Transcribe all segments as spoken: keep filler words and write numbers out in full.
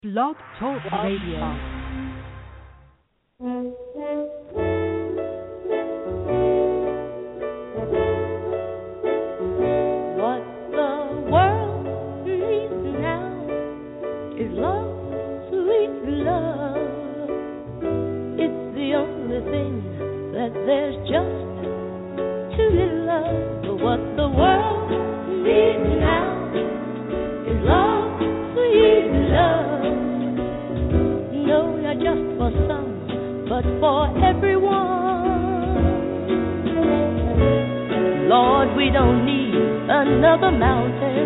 Blog Talk Radio. What the world needs now is love, sweet love. It's the only thing that there's just too little of. But what the world needs now is love, sweet love. No, not just for some, but for everyone. Lord, we don't need another mountain.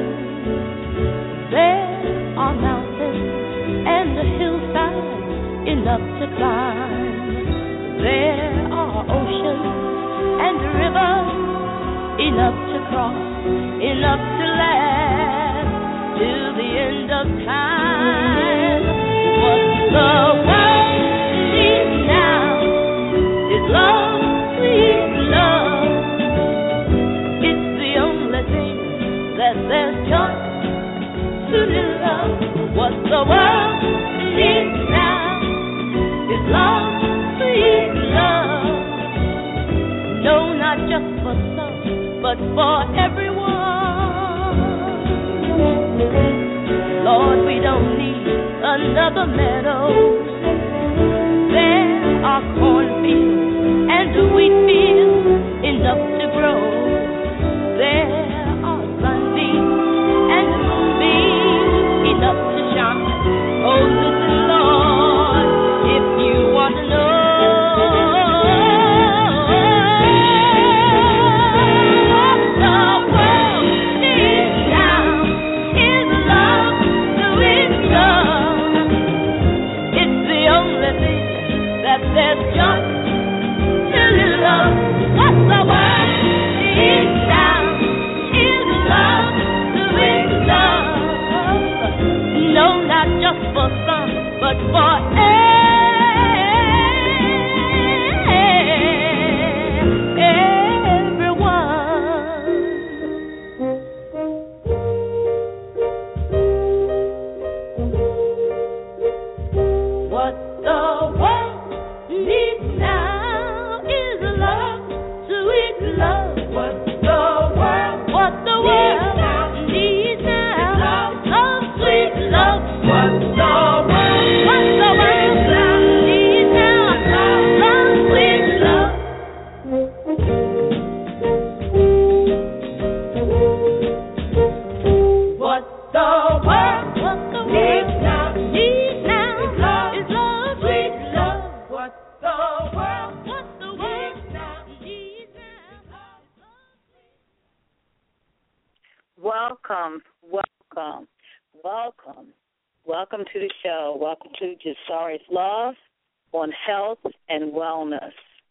There are mountains and the hillsides enough to climb. There are oceans and rivers enough to cross, enough to last till the end of time. What the world needs now is love, sweet love. It's the only thing that there's just too little of. What the world needs now is love, sweet love. No, not just for some, but for everyone. Lord, we don't need another meadow. There are cornfields and wheat fields enough to grow. There are sunbeams and moonbeams enough to shine. Oh, listen, Lord, if you want to know. There's just too little love. What the world needs now is love, sweet love. No, not just for some, but for everyone. What the world Welcome, welcome, welcome, welcome to the show. Welcome to Jasari's Love on Health and Wellness.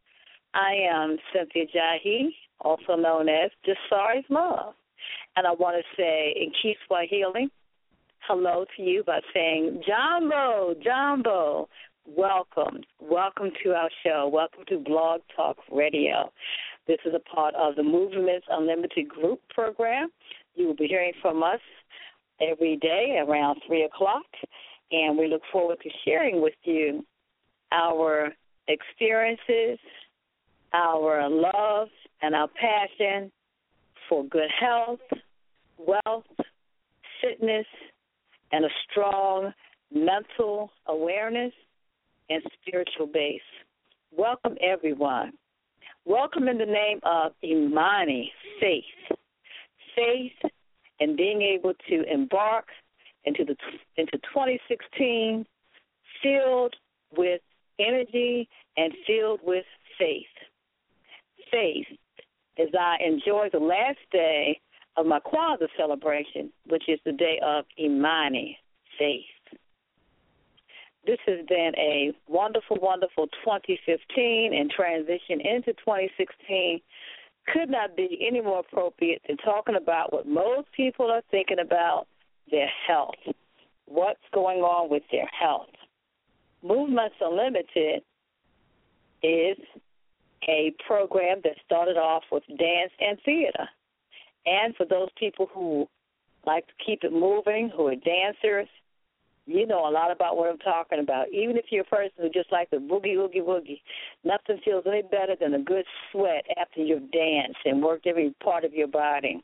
I am Cynthia Jahi, also known as Jasari's Love. And I want to say in Kiswahili, hello to you by saying, Jambo, Jambo. Welcome, welcome to our show. Welcome to Blog Talk Radio. This is a part of the Movements Unlimited group program. You will be hearing from us every day around three o'clock, and we look forward to sharing with you our experiences, our love, and our passion for good health, wealth, fitness, and a strong mental awareness and spiritual base. Welcome, everyone. Welcome in the name of Imani, faith. Faith and being able to embark into the into twenty sixteen filled with energy and filled with faith. Faith, as I enjoy the last day of my Kwanzaa celebration, which is the day of Imani, faith. This has been a wonderful, wonderful twenty fifteen and transition into twenty sixteen. Could not be any more appropriate than talking about what most people are thinking about, their health. What's going on with their health? Movements Unlimited is a program that started off with dance and theater. And for those people who like to keep it moving, who are dancers, You know a lot about what I'm talking about. Even if you're a person who just likes to boogie, woogie, woogie, nothing feels any better than a good sweat after you've danced and worked every part of your body.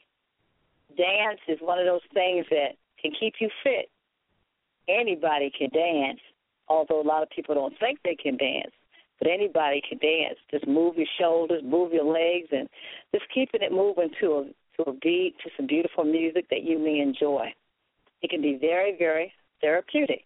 Dance is one of those things that can keep you fit. Anybody can dance, although a lot of people don't think they can dance. But anybody can dance. Just move your shoulders, move your legs, and just keeping it moving to a to a beat, to some beautiful music that you may enjoy. It can be very, very therapeutic.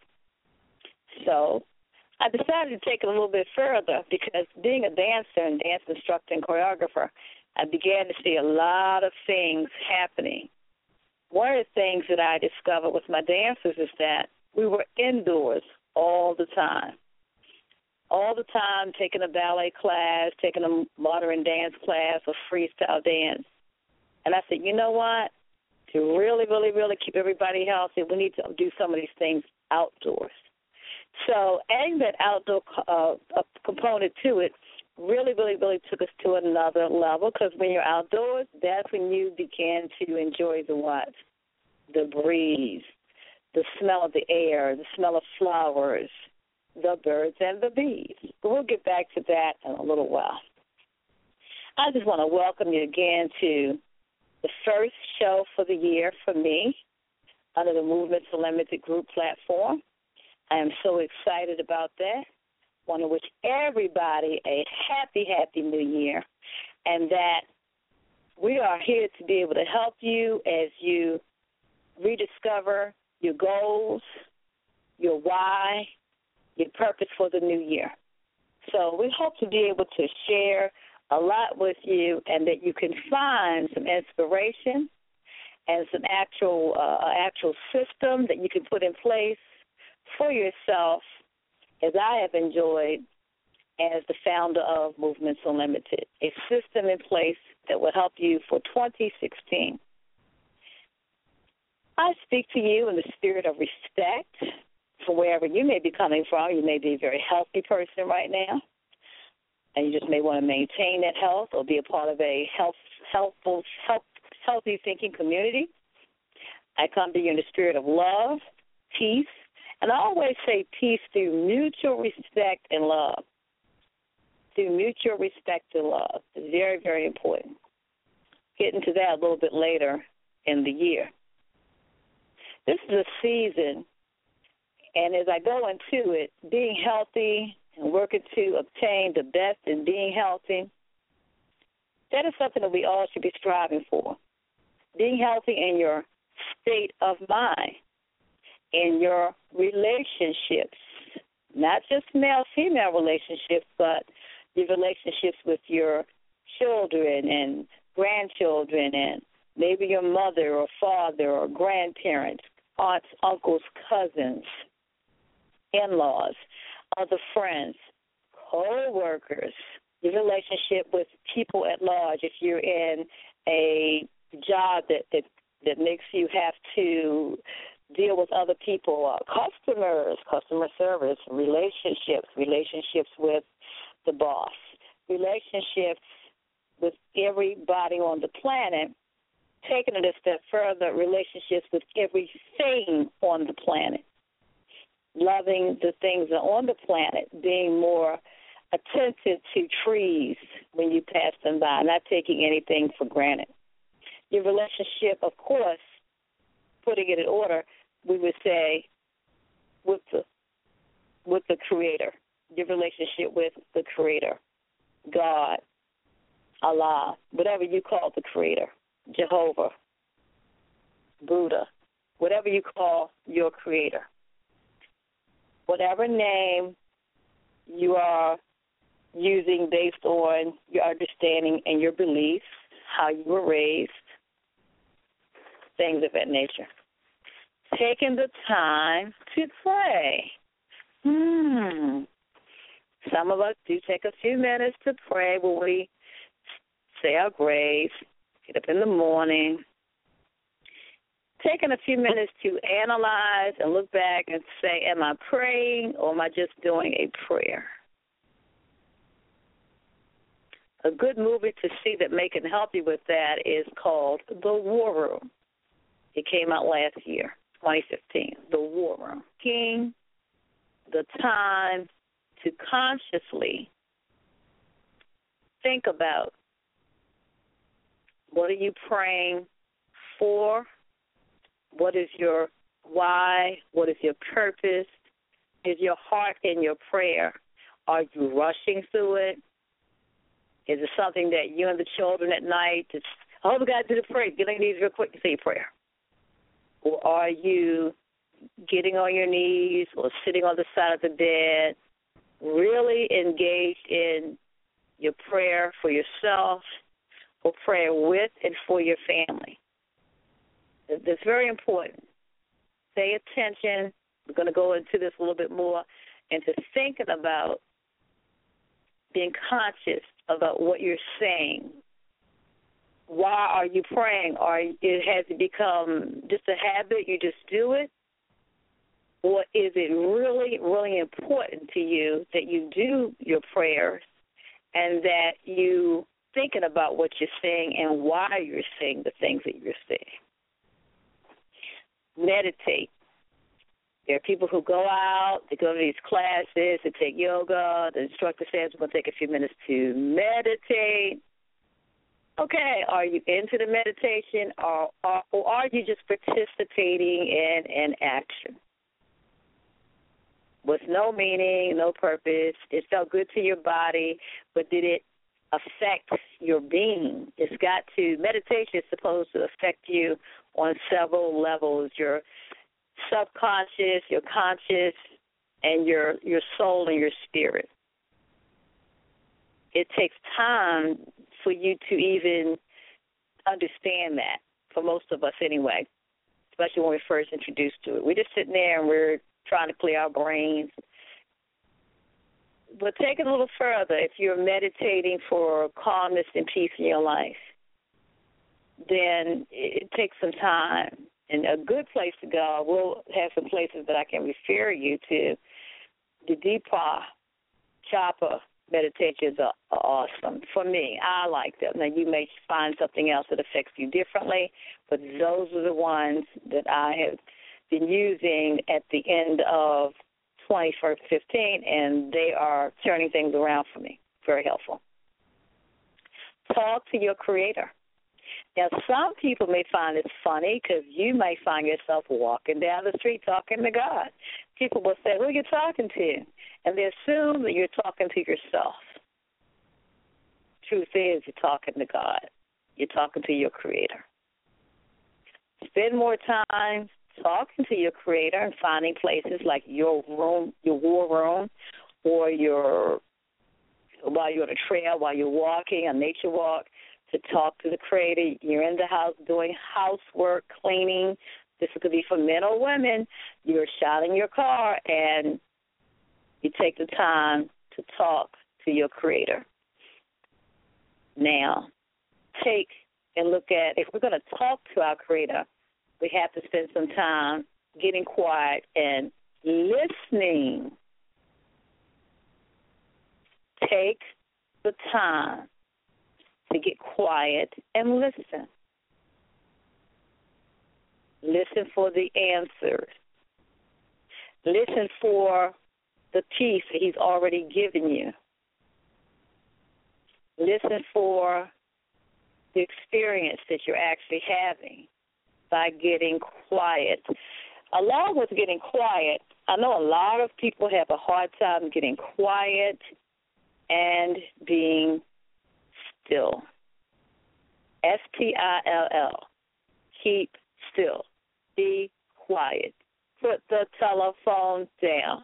So I decided to take it a little bit further because being a dancer and dance instructor and choreographer, I began to see a lot of things happening. One of the things that I discovered with my dancers is that we were indoors all the time. All the time taking a ballet class, taking a modern dance class, or freestyle dance. And I said, you know what? To really, really, really keep everybody healthy, we need to do some of these things outdoors. So adding that outdoor uh, component to it really, really, really took us to another level because when you're outdoors, that's when you begin to enjoy the what? The breeze, the smell of the air, the smell of flowers, the birds and the bees. But we'll get back to that in a little while. I just want to welcome you again to the first show for the year for me under the Movements Unlimited group platform. I am so excited about that. I want to wish everybody a happy, happy new year, and that we are here to be able to help you as you rediscover your goals, your why, your purpose for the new year. So we hope to be able to share a lot with you and that you can find some inspiration and some actual uh, actual system that you can put in place for yourself, as I have enjoyed as the founder of Movements Unlimited, a system in place that will help you for twenty sixteen. I speak to you in the spirit of respect from wherever you may be coming from. You may be a very healthy person right now, and you just may want to maintain that health or be a part of a health, healthful, health, healthy thinking community. I come to you in the spirit of love, peace, and I always say peace through mutual respect and love. Through mutual respect and love. It's very, very important. Get into that a little bit later in the year. This is a season, and as I go into it, being healthy and working to obtain the best in being healthy, that is something that we all should be striving for. Being healthy in your state of mind, in your relationships, not just male-female relationships, but your relationships with your children and grandchildren and maybe your mother or father or grandparents, aunts, uncles, cousins, in-laws, other friends, co-workers, your relationship with people at large. If you're in a job that, that, that makes you have to deal with other people, uh, customers, customer service, relationships, relationships with the boss, relationships with everybody on the planet, taking it a step further, relationships with everything on the planet, loving the things that are on the planet, being more attentive to trees when you pass them by, not taking anything for granted. Your relationship, of course, putting it in order, we would say, with the with the Creator, your relationship with the Creator, God, Allah, whatever you call the Creator, Jehovah, Buddha, whatever you call your Creator. Whatever name you are using based on your understanding and your beliefs, how you were raised, things of that nature. Taking the time to pray. Hmm. Some of us do take a few minutes to pray when we say our grace, get up in the morning. Taking a few minutes to analyze and look back and say, am I praying or am I just doing a prayer? A good movie to see that may can help you with that is called The War Room. It came out last year twenty fifteen, the War Room. Taking the time to consciously think about what are you praying for, what is your why, what is your purpose, is your heart in your prayer? Are you rushing through it? Is it something that you and the children at night just, oh, we got to do the prayer, get on your knees real quick and say your prayer? Or are you getting on your knees or sitting on the side of the bed, really engaged in your prayer for yourself or prayer with and for your family? That's very important. Pay attention. We're going to go into this a little bit more, into thinking about being conscious about what you're saying. Why are you praying? Or it has it become just a habit, you just do it? Or is it really, really important to you that you do your prayers and that you thinking about what you're saying and why you're saying the things that you're saying? Meditate. There are people who go out, they go to these classes, they take yoga. The instructor says we're going to take a few minutes to meditate. Okay, are you into the meditation or, or, or are you just participating in an action with no meaning, no purpose? It felt good to your body, but did it affect your being? It's got to, meditation is supposed to affect you on several levels, your subconscious, your conscious, and your your soul and your spirit. It takes time for you to even understand that, for most of us anyway, especially when we're first introduced to it. We're just sitting there and we're trying to clear our brains. But take it a little further. If you're meditating for calmness and peace in your life, then it takes some time. And a good place to go, we'll have some places that I can refer you to. The Deepak Chopra meditations are, are awesome. For me, I like them. Now, you may find something else that affects you differently, but those are the ones that I have been using at the end of twenty fifteen, and they are turning things around for me. Very helpful. Talk to your Creator. Now, some people may find it funny because you may find yourself walking down the street talking to God. People will say, who are you talking to? And they assume that you're talking to yourself. Truth is, you're talking to God. You're talking to your Creator. Spend more time talking to your Creator and finding places like your room, your war room, or your, while you're on a trail, while you're walking, a nature walk, to talk to the Creator. You're in the house doing housework, cleaning. This could be for men or women. You're shouting your car, and you take the time to talk to your Creator. Now, take and look at, if we're going to talk to our Creator, we have to spend some time getting quiet and listening. Take the time to get quiet and listen. Listen for the answers. Listen for the peace that He's already given you. Listen for the experience that you're actually having by getting quiet. Along with getting quiet, I know a lot of people have a hard time getting quiet and being still. S T I L L. Keep still. Be quiet. Put the telephone down.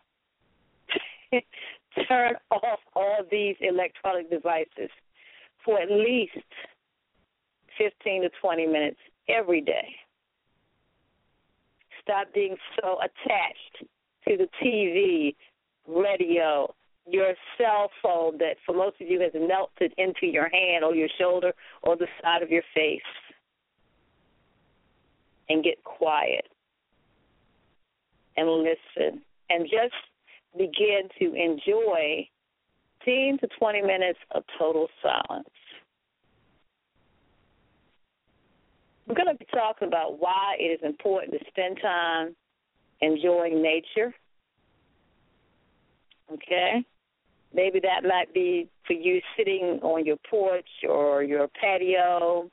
Turn off all these electronic devices for at least fifteen to twenty minutes every day. Stop being so attached to the T V, radio, your cell phone that for most of you has melted into your hand or your shoulder or the side of your face. And get quiet and listen and just begin to enjoy fifteen to twenty minutes of total silence. We're going to be talking about why it is important to spend time enjoying nature. Okay? Maybe that might be for you sitting on your porch or your patio.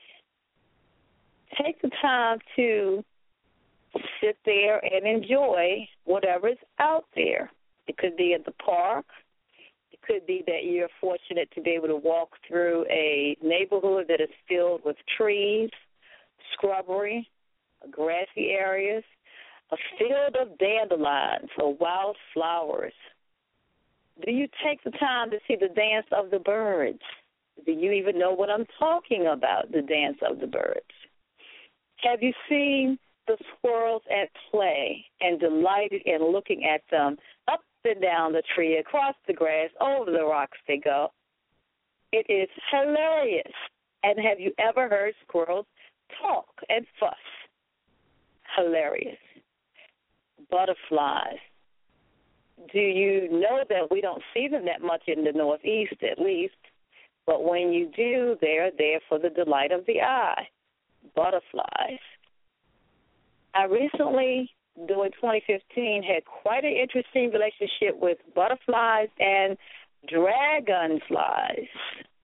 Take the time to sit there and enjoy whatever is out there. It could be at the park. It could be that you're fortunate to be able to walk through a neighborhood that is filled with trees, scrubbery, grassy areas, a field of dandelions or wild flowers. Do you take the time to see the dance of the birds? Do you even know what I'm talking about, the dance of the birds? Have you seen the squirrels at play and delighted in looking at them up and down the tree, across the grass, over the rocks they go? It is hilarious. And have you ever heard squirrels talk and fuss? Hilarious. Butterflies. Do you know that we don't see them that much in the Northeast, at least? But when you do, they're there for the delight of the eye. Butterflies. I recently, during twenty fifteen, had quite an interesting relationship with butterflies and dragonflies.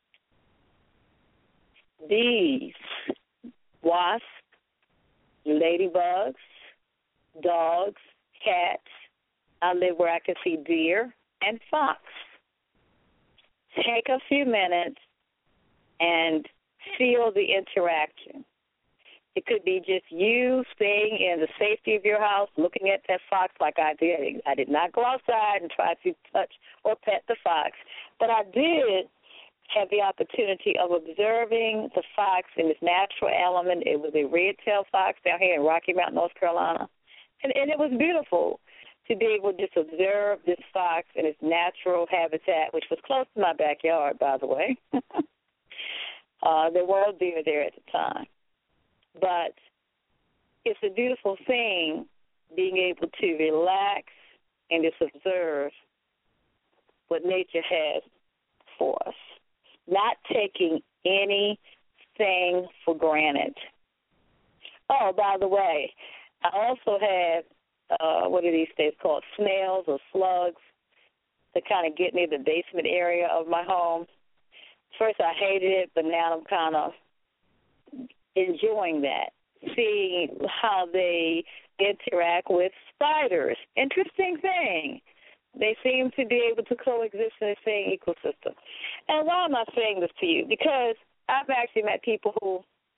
Bees, wasps, ladybugs, dogs, cats. I live where I can see deer and fox. Take a few minutes and feel the interaction. It could be just you staying in the safety of your house, looking at that fox like I did. I did not go outside and try to touch or pet the fox, but I did have the opportunity of observing the fox in its natural element. It was a red-tailed fox down here in Rocky Mount, North Carolina, and, and it was beautiful to be able to just observe this fox in its natural habitat, which was close to my backyard, by the way. uh, there were deer there at the time. But it's a beautiful thing being able to relax and just observe what nature has for us, not taking anything for granted. Oh, by the way, I also have, uh, what are these things called, snails or slugs that kind of get near the basement area of my home. First I hated it, but now I'm kind of enjoying that, seeing how they interact with spiders. Interesting thing. They seem to be able to coexist in the same ecosystem. And why am I saying this to you? Because I've actually met people who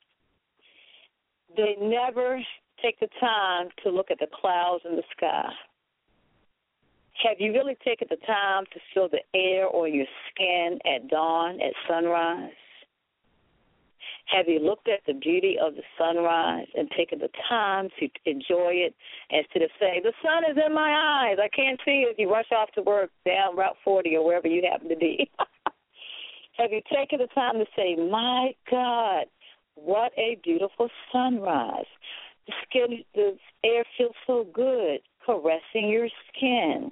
they never take the time to look at the clouds in the sky. Have you really taken the time to feel the air on your skin at dawn, at sunrise? Have you looked at the beauty of the sunrise and taken the time to enjoy it instead of saying, the sun is in my eyes, I can't see it, as you rush off to work down Route forty or wherever you happen to be? Have you taken the time to say, my God, what a beautiful sunrise. The skin, the air feels so good, caressing your skin.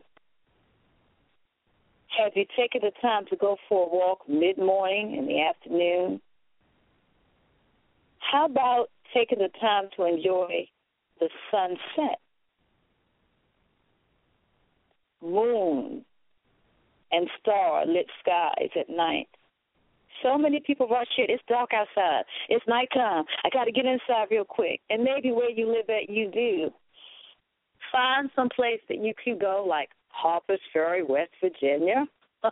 Have you taken the time to go for a walk mid-morning, in the afternoon? How about taking the time to enjoy the sunset, moon, and star-lit skies at night? So many people rush it. It's dark outside. It's nighttime. I got to get inside real quick. And maybe where you live at, you do. Find some place that you can go, like Harpers Ferry, West Virginia.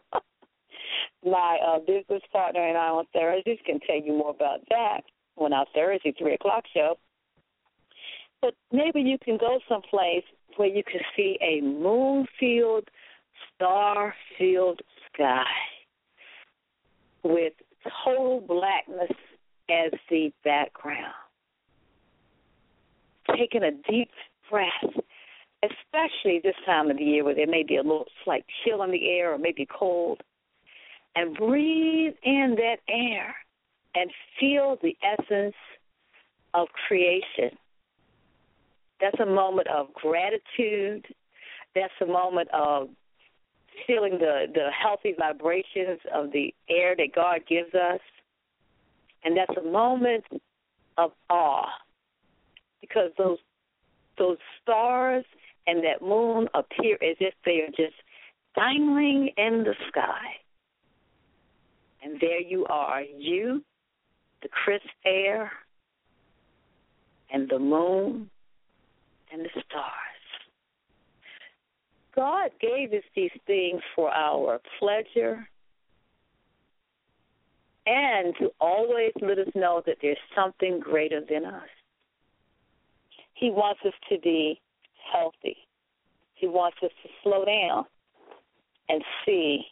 My uh, business partner and I on Thursdays can tell you more about that on our Thursday three o'clock show. But maybe you can go someplace where you can see a moon-filled, star-filled sky with total blackness as the background. Taking a deep breath, especially this time of the year where there may be a little slight chill in the air or maybe cold, and breathe in that air and feel the essence of creation. That's a moment of gratitude. That's a moment of feeling the, the healthy vibrations of the air that God gives us. And that's a moment of awe because those those stars and that moon appear as if they are just dangling in the sky. And there you are, you, the crisp air, and the moon, and the stars. God gave us these things for our pleasure and to always let us know that there's something greater than us. He wants us to be healthy. He wants us to slow down and see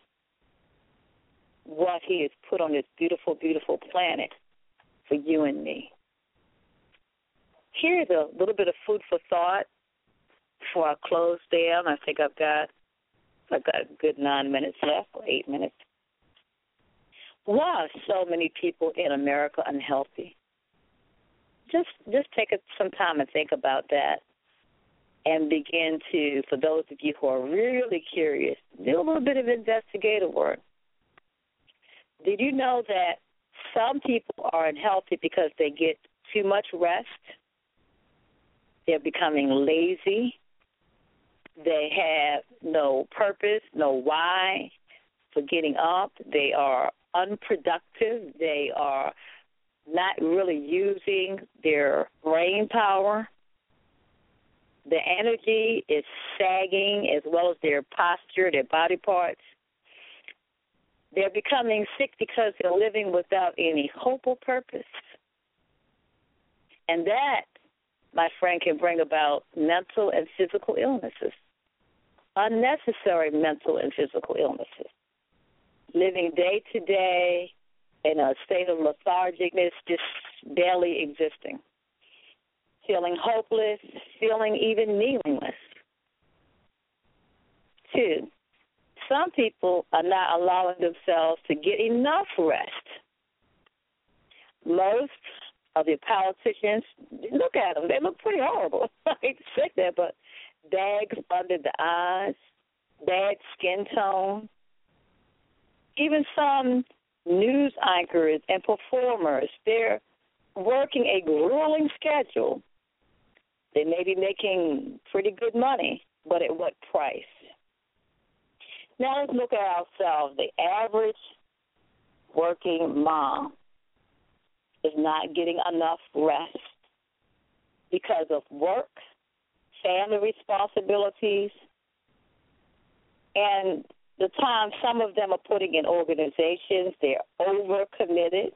what he has put on this beautiful, beautiful planet for you and me. Here's a little bit of food for thought before I close down. I think I've got I've got a good nine minutes left, or eight minutes. Why are so many people in America unhealthy? Just just take some time and think about that and begin to, for those of you who are really curious, do a little bit of investigative work. Did you know that some people are unhealthy because they get too much rest? They're becoming lazy. They have no purpose, no why for getting up. They are unproductive. They are not really using their brain power. Their energy is sagging as well as their posture, their body parts. They're becoming sick because they're living without any hope or purpose. And that, my friend, can bring about mental and physical illnesses, unnecessary mental and physical illnesses. Living day to day in a state of lethargicness, just barely existing. Feeling hopeless, feeling even meaningless. Two, some people are not allowing themselves to get enough rest. Most of the politicians, look at them, they look pretty horrible. I hate to say that, but bags under the eyes, bad skin tone. Even some news anchors and performers, they're working a grueling schedule. They may be making pretty good money, but at what price? Now let's look at ourselves. The average working mom is not getting enough rest because of work, family responsibilities, and the time some of them are putting in organizations. They're overcommitted,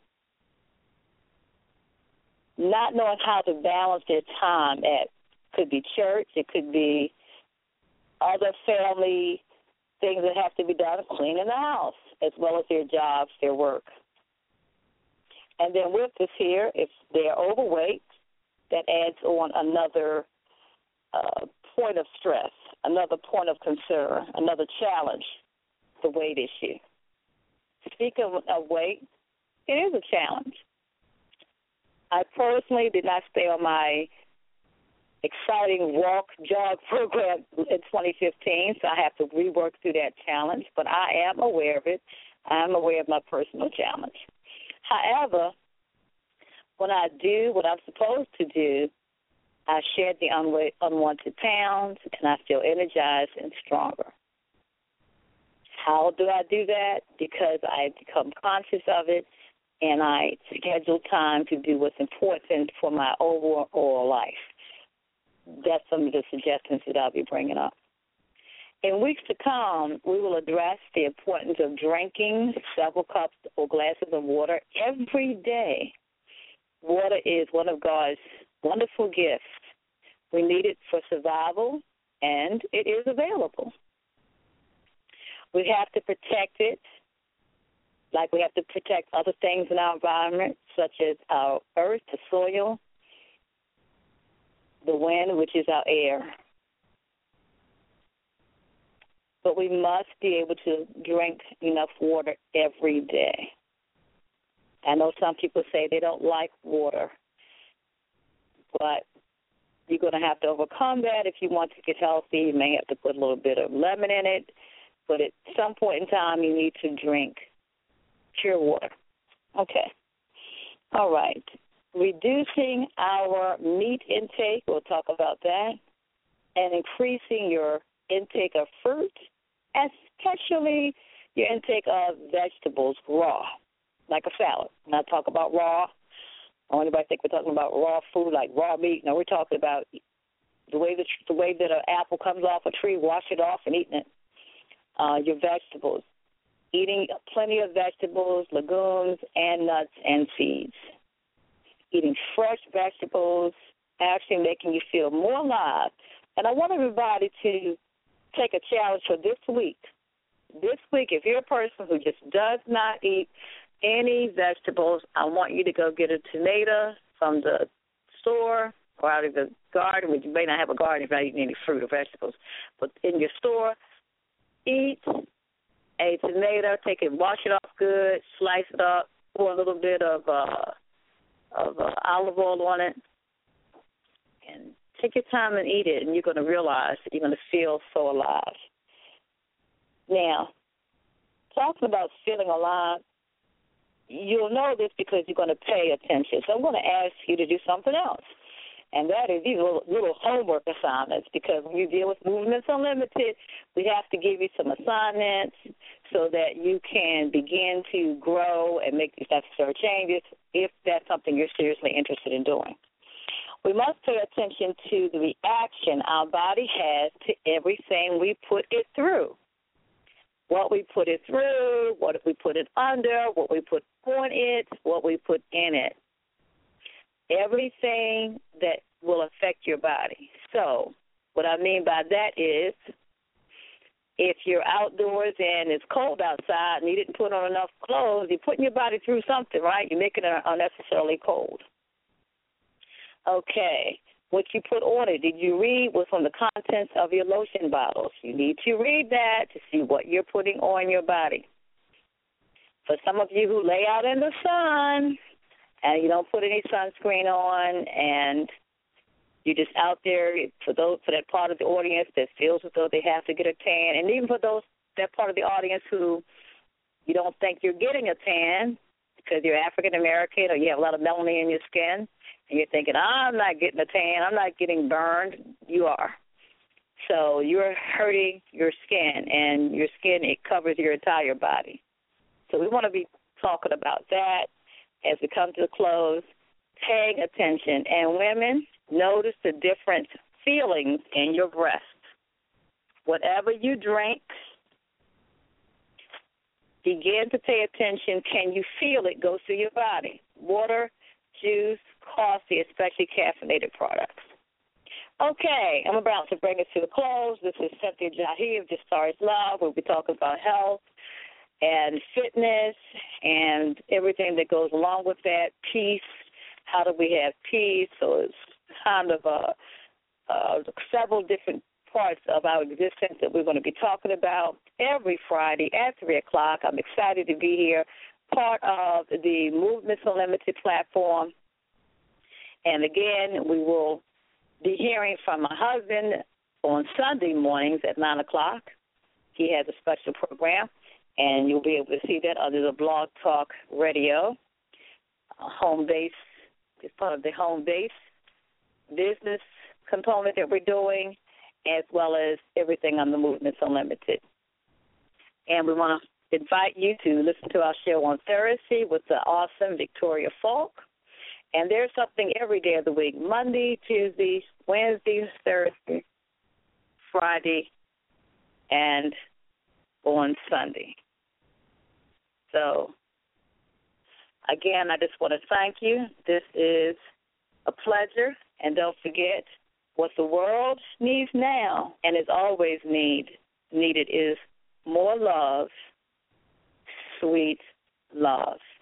not knowing how to balance their time at, could be church, it could be other family things that have to be done, cleaning the house, as well as their jobs, their work. And then with this here, if they're overweight, that adds on another uh, point of stress, another point of concern, another challenge, the weight issue. Speaking of weight, it is a challenge. I personally did not stay on my exciting walk, jog program in twenty fifteen, so I have to rework through that challenge, but I am aware of it. I am aware of my personal challenge. However, when I do what I'm supposed to do, I shed the unwanted pounds, and I feel energized and stronger. How do I do that? Because I become conscious of it, and I schedule time to do what's important for my overall life. That's some of the suggestions that I'll be bringing up. In weeks to come, we will address the importance of drinking several cups or glasses of water every day. Water is one of God's wonderful gifts. We need it for survival, and it is available. We have to protect it, like we have to protect other things in our environment, such as our earth, the soil, the wind, which is our air. But we must be able to drink enough water every day. I know some people say they don't like water, but you're going to have to overcome that if you want to get healthy. You may have to put a little bit of lemon in it, but at some point in time you need to drink pure water. Okay. All right. reducing our meat intake, we'll talk about that, and increasing your intake of fruit, especially your intake of vegetables raw, like a salad. When I talk about raw, I want anybody think we're talking about raw food, like raw meat. No, we're talking about the way that the way that an apple comes off a tree, wash it off and eating it. Uh, your vegetables, eating plenty of vegetables, legumes, and nuts and seeds. Eating fresh vegetables, actually making you feel more alive. And I want everybody to take a challenge for this week. This week, if you're a person who just does not eat any vegetables, I want you to go get a tomato from the store or out of the garden. You may not have a garden if you're not eating any fruit or vegetables. But in your store, eat a tomato, take it, wash it off good, slice it up, pour a little bit of uh, of uh, olive oil on it, and take your time and eat it, and you're going to realize that you're going to feel so alive. Now, talking about feeling alive, you'll know this because you're going to pay attention. So I'm going to ask you to do something else, and that is these little, little homework assignments, because when you deal with Movements Unlimited, we have to give you some assignments so that you can begin to grow and make these necessary changes if that's something you're seriously interested in doing. We must pay attention to the reaction our body has to everything we put it through. What we put it through, what we put it under, what we put on it, what we put in it. Everything that will affect your body. So what I mean by that is if you're outdoors and it's cold outside and you didn't put on enough clothes, you're putting your body through something, right? You're making it unnecessarily cold. Okay, what you put on it, did you read what's on the contents of your lotion bottles? You need to read that to see what you're putting on your body. For some of you who lay out in the sun and you don't put any sunscreen on and you're just out there, for those for that part of the audience that feels as though they have to get a tan, and even for those that part of the audience who you don't think you're getting a tan because you're African American or you have a lot of melanin in your skin, and you're thinking, I'm not getting a tan, I'm not getting burned. You are. So you're hurting your skin, and your skin, it covers your entire body. So we want to be talking about that as we come to the close, paying attention. And women, notice the different feelings in your breast. Whatever you drink, begin to pay attention. Can you feel it go through your body? Water, juice, coffee, especially caffeinated products. Okay, I'm about to bring it to a close. This is Cynthia Jahi of Just Stars Love. We'll be talking about health and fitness and everything that goes along with that. Peace. How do we have peace? So it's kind of uh, uh, several different parts of our existence that we're going to be talking about every Friday at three o'clock. I'm excited to be here, part of the Movements Unlimited platform. And again, we will be hearing from my husband on Sunday mornings at nine o'clock. He has a special program, and you'll be able to see that under the Blog Talk Radio, uh, home base. It's part of the home base business component that we're doing, as well as everything on the Movements Unlimited. And we want to invite you to listen to our show on Thursday with the awesome Victoria Falk. And there's something every day of the week, Monday, Tuesday, Wednesday, Thursday, Friday, and on Sunday. So, again, I just want to thank you. This is a pleasure. And don't forget, what the world needs now and is always need needed is more love, sweet love.